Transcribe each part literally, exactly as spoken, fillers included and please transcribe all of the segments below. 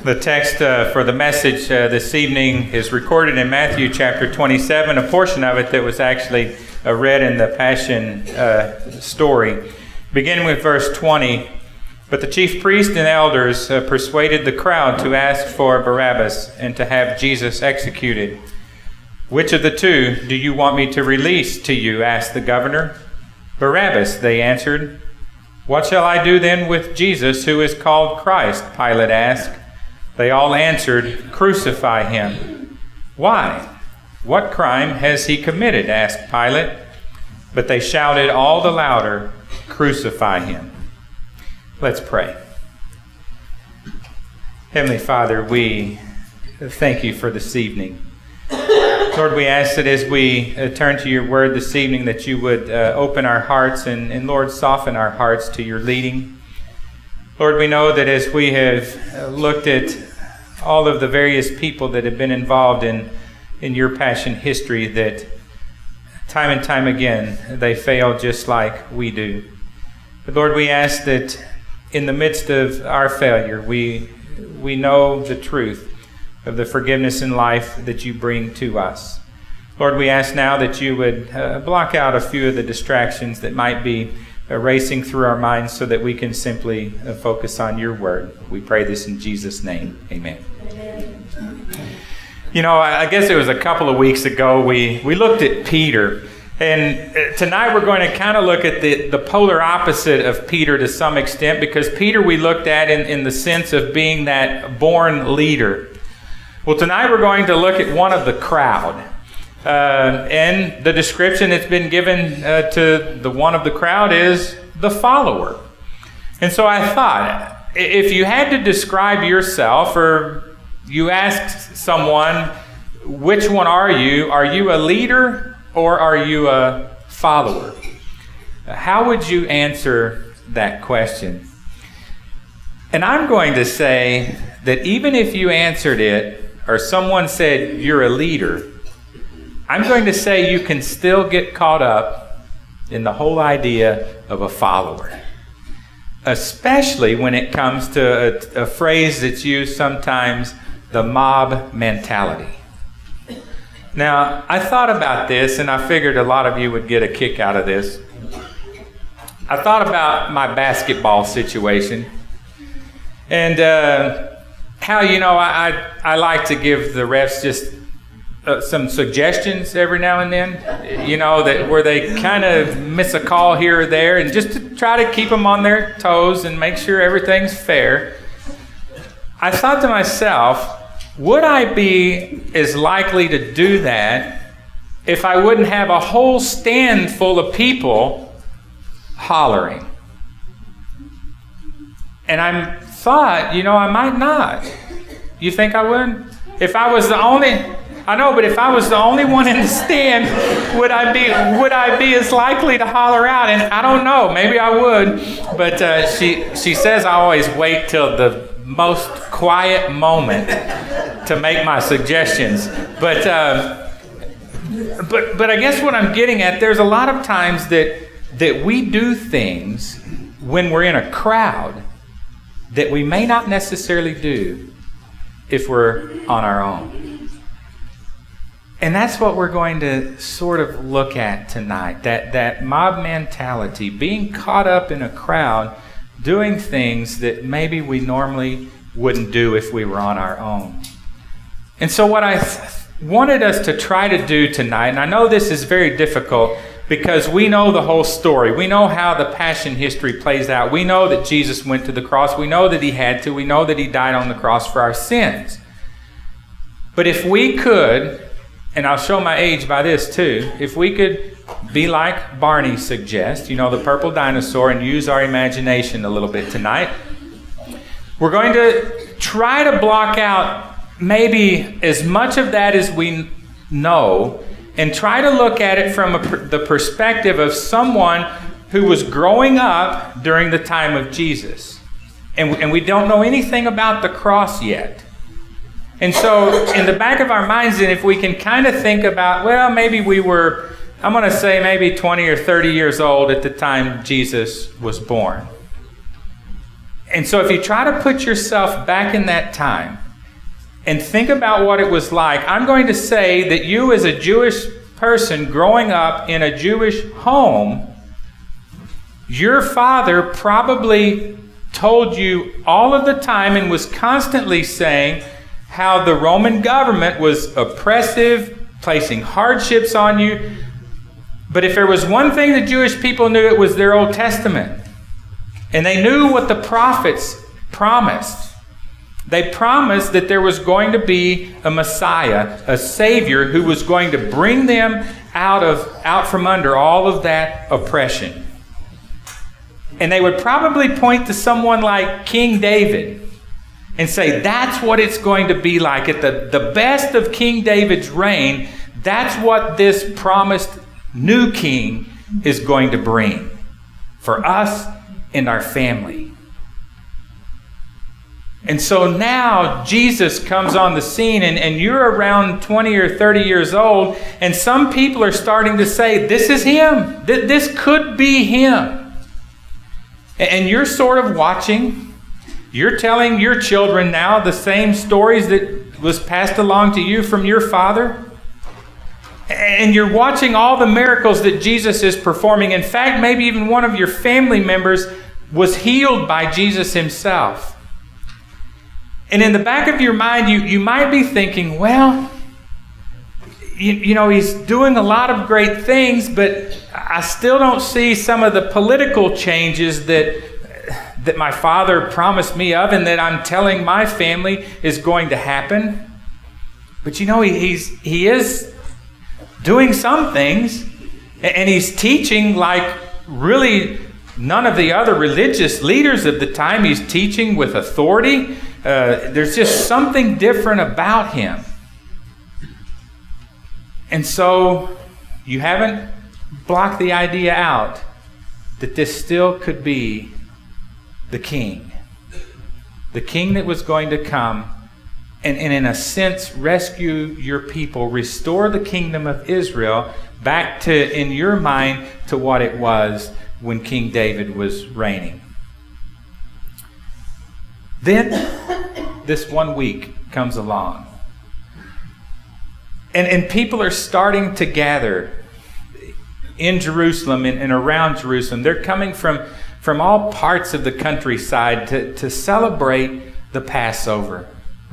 The text uh, for the message uh, this evening is recorded in Matthew chapter twenty-seven, a portion of it that was actually uh, read in the Passion uh, story. Beginning with verse twenty, "But the chief priests and elders uh, persuaded the crowd to ask for Barabbas and to have Jesus executed. 'Which of the two do you want me to release to you?' asked the governor. 'Barabbas,' they answered. 'What shall I do then with Jesus, who is called Christ?' Pilate asked. They all answered, 'Crucify him.' 'Why? What crime has he committed?' asked Pilate. But they shouted all the louder, 'Crucify him.'" Let's pray. Heavenly Father, we thank you for this evening. Lord, we ask that as we uh, turn to your word this evening, that you would uh, open our hearts and, and, Lord, soften our hearts to your leading. Lord, we know that as we have uh, looked at all of the various people that have been involved in, in your passion history, that time and time again they fail just like we do. But Lord, we ask that in the midst of our failure, we we know the truth of the forgiveness and life that you bring to us. Lord, we ask now that you would uh, block out a few of the distractions that might be uh, racing through our minds so that we can simply uh, focus on your word. We pray this in Jesus' name. Amen. Amen. You know, I, I guess it was a couple of weeks ago we, we looked at Peter. And tonight we're going to kind of look at the, the polar opposite of Peter to some extent, because Peter we looked at in, in the sense of being that born leader. Well, tonight we're going to look at one of the crowd. Uh, and the description that's been given uh, to the one of the crowd is the follower. And so I thought, if you had to describe yourself, or you asked someone, which one are you? Are you a leader or are you a follower? How would you answer that question? And I'm going to say that even if you answered it, or someone said you're a leader, I'm going to say you can still get caught up in the whole idea of a follower. Especially when it comes to a, a phrase that's used sometimes, the mob mentality. Now, I thought about this, and I figured a lot of you would get a kick out of this. I thought about my basketball situation, and uh, how, you know, I, I, I like to give the refs just uh, some suggestions every now and then, you know, that where they kind of miss a call here or there, and just to try to keep them on their toes and make sure everything's fair. I thought to myself, would I be as likely to do that if I wouldn't have a whole stand full of people hollering? And I thought, you know, I might not. You think I would? If I was the only, I know, but if I was the only one in the stand, would I be would I be as likely to holler out? And I don't know, maybe I would. But uh, she she says I always wait till the most quiet moment to make my suggestions. But uh, but but I guess what I'm getting at, there's a lot of times that that we do things when we're in a crowd that we may not necessarily do if we're on our own. And that's what we're going to sort of look at tonight, that, that mob mentality, being caught up in a crowd, doing things that maybe we normally wouldn't do if we were on our own. And so what I th- wanted us to try to do tonight, and I know this is very difficult because we know the whole story. We know how the passion history plays out. We know that Jesus went to the cross. We know that he had to. We know that he died on the cross for our sins. But if we could, and I'll show my age by this too, if we could be like Barney suggests, you know, the purple dinosaur, and use our imagination a little bit tonight, we're going to try to block out maybe as much of that as we know, and try to look at it from a, the perspective of someone who was growing up during the time of Jesus. And, and we don't know anything about the cross yet. And so in the back of our minds, then, if we can kind of think about, well, maybe we were, I'm going to say maybe twenty or thirty years old at the time Jesus was born. And so if you try to put yourself back in that time and think about what it was like, I'm going to say that you as a Jewish person growing up in a Jewish home, your father probably told you all of the time and was constantly saying how the Roman government was oppressive, placing hardships on you. But if there was one thing the Jewish people knew, it was their Old Testament. And they knew what the prophets promised. They promised that there was going to be a Messiah, a Savior, who was going to bring them out of out from under all of that oppression. And they would probably point to someone like King David and say, that's what it's going to be like. At the, the best of King David's reign, that's what this promised new king is going to bring for us and our family. And so now Jesus comes on the scene, and, and you're around twenty or thirty years old, and some people are starting to say, this is him. Th- this could be him. And you're sort of watching. You're telling your children now the same stories that was passed along to you from your father. And you're watching all the miracles that Jesus is performing. In fact, maybe even one of your family members was healed by Jesus himself. And in the back of your mind, you, you might be thinking, well, you, you know, he's doing a lot of great things, but I still don't see some of the political changes that, that my father promised me of and that I'm telling my family is going to happen. But you know, he, he's, he is doing some things, and he's teaching like really none of the other religious leaders of the time. He's teaching with authority. Uh, there's just something different about him. And so you haven't blocked the idea out that this still could be the king. The king that was going to come and, and in a sense rescue your people, restore the kingdom of Israel back to, in your mind, to what it was when King David was reigning. Then this one week comes along. And, and people are starting to gather in Jerusalem and, and around Jerusalem. They're coming from, from all parts of the countryside to, to celebrate the Passover.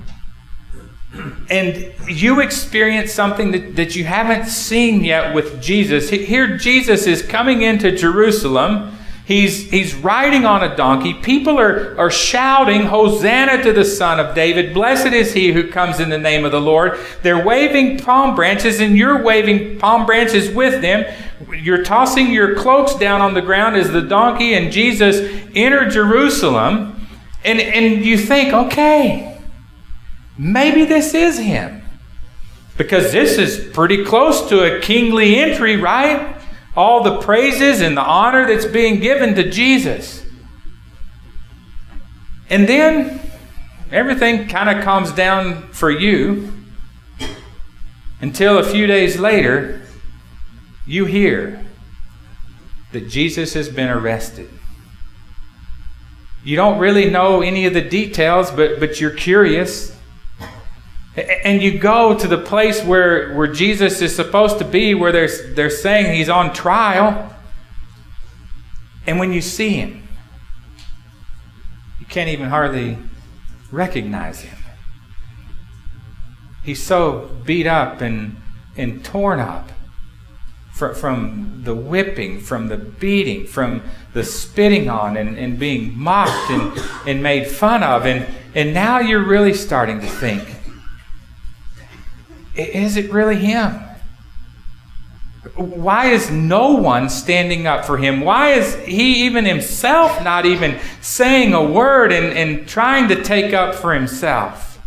And you experience something that, that you haven't seen yet with Jesus. Here Jesus is coming into Jerusalem. He's, he's riding on a donkey. People are, are shouting, Hosanna to the Son of David. Blessed is he who comes in the name of the Lord. They're waving palm branches, and you're waving palm branches with them. You're tossing your cloaks down on the ground as the donkey and Jesus enter Jerusalem. And, and you think, okay, maybe this is him. Because this is pretty close to a kingly entry, right? All the praises and the honor that's being given to Jesus. And then everything kind of calms down for you until a few days later you hear that Jesus has been arrested. You don't really know any of the details, but, but you're curious. And you go to the place where, where Jesus is supposed to be, where they're, they're saying he's on trial. And when you see him, you can't even hardly recognize him. He's so beat up and, and torn up from, from the whipping, from the beating, from the spitting on and, and being mocked and, and made fun of. And, and now you're really starting to think, is it really him? Why is no one standing up for him? Why is he even himself not even saying a word and, and trying to take up for himself?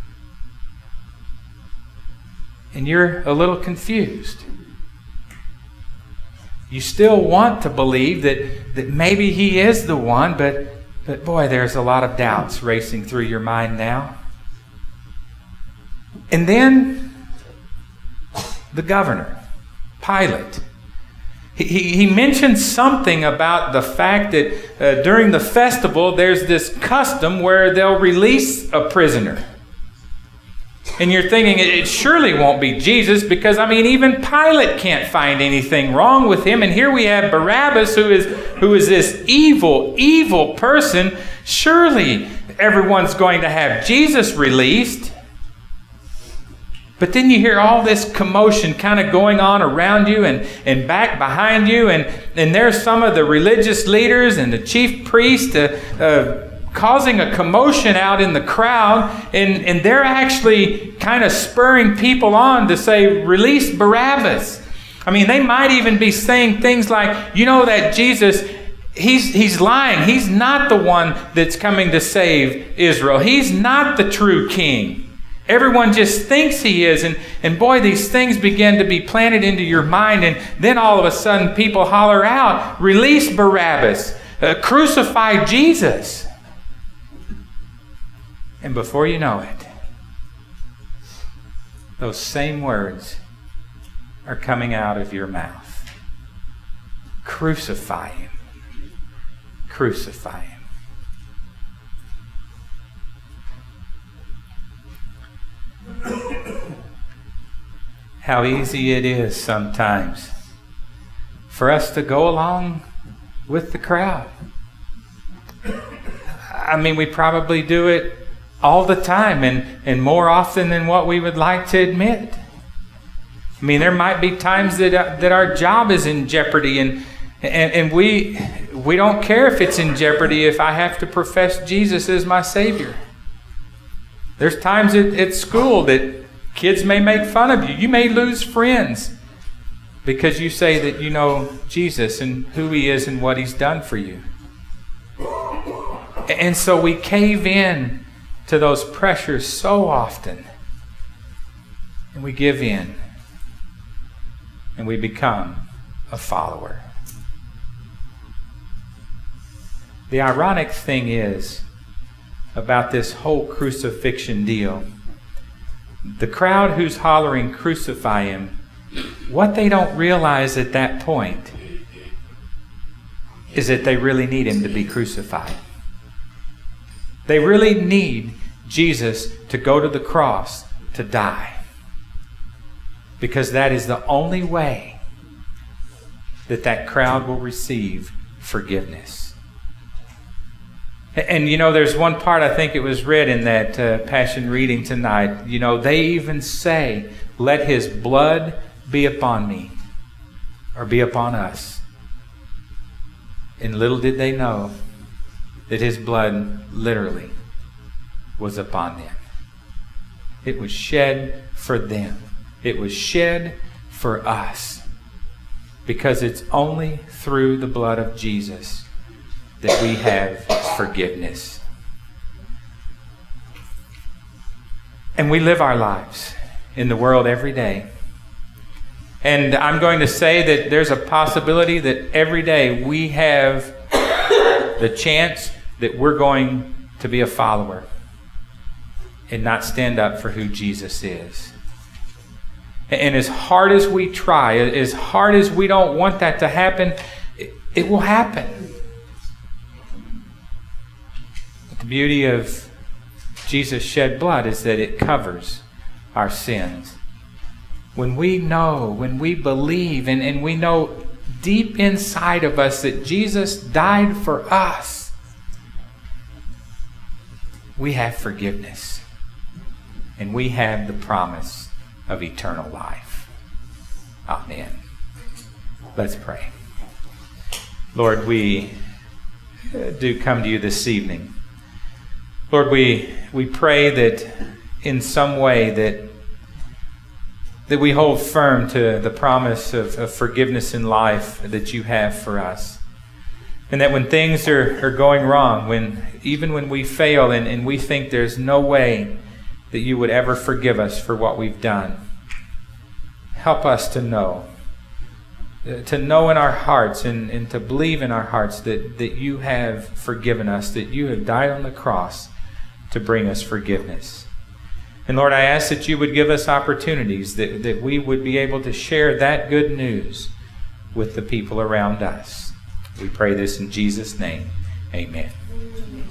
And you're a little confused. You still want to believe that, that maybe he is the one, but, but boy, there's a lot of doubts racing through your mind now. And then the governor, Pilate, he, he, he mentioned something about the fact that uh, during the festival, there's this custom where they'll release a prisoner. And you're thinking, it surely won't be Jesus, because, I mean, even Pilate can't find anything wrong with him. And here we have Barabbas, who is, who is this evil, evil person. Surely everyone's going to have Jesus released. But then you hear all this commotion kind of going on around you and, and back behind you. And, and there's some of the religious leaders and the chief priest uh, uh, causing a commotion out in the crowd. And, and they're actually kind of spurring people on to say, release Barabbas. I mean, they might even be saying things like, you know that Jesus, he's, he's lying. He's not the one that's coming to save Israel. He's not the true king. Everyone just thinks he is. And, and boy, these things begin to be planted into your mind. And then all of a sudden people holler out, release Barabbas, uh, crucify Jesus. And before you know it, those same words are coming out of your mouth. Crucify him. Crucify him. How easy it is sometimes for us to go along with the crowd. I mean, we probably do it all the time, and, and more often than what we would like to admit. I mean, there might be times that uh, that our job is in jeopardy, and and, and we we don't care if it's in jeopardy if I have to profess Jesus as my Savior. There's times at, at school that kids may make fun of you. You may lose friends because you say that you know Jesus and who He is and what He's done for you. And so we cave in to those pressures so often. And we give in. And we become a follower. The ironic thing is about this whole crucifixion deal, the crowd who's hollering, crucify him, what they don't realize at that point is that they really need him to be crucified. They really need Jesus to go to the cross to die. Because that is the only way that that crowd will receive forgiveness. And you know, there's one part, I think it was read in that uh, Passion reading tonight. You know, they even say, let His blood be upon me, or be upon us. And little did they know that His blood literally was upon them. It was shed for them. It was shed for us. Because it's only through the blood of Jesus that we have forgiveness. And we live our lives in the world every day. And I'm going to say that there's a possibility that every day we have the chance that we're going to be a follower and not stand up for who Jesus is. And as hard as we try, as hard as we don't want that to happen, it, it will happen. But the beauty of Jesus' shed blood is that it covers our sins. When we know, when we believe, and, and we know deep inside of us that Jesus died for us, we have forgiveness. And we have the promise of eternal life. Amen. Let's pray. Lord, we do come to you this evening. Lord, we we pray that in some way that that we hold firm to the promise of, of forgiveness in life that you have for us. And that when things are, are going wrong, when even when we fail and, and we think there's no way that you would ever forgive us for what we've done, help us to know, to know in our hearts and, and to believe in our hearts that, that you have forgiven us, that you have died on the cross to bring us forgiveness. And Lord, I ask that you would give us opportunities, that, that we would be able to share that good news with the people around us. We pray this in Jesus' name. Amen.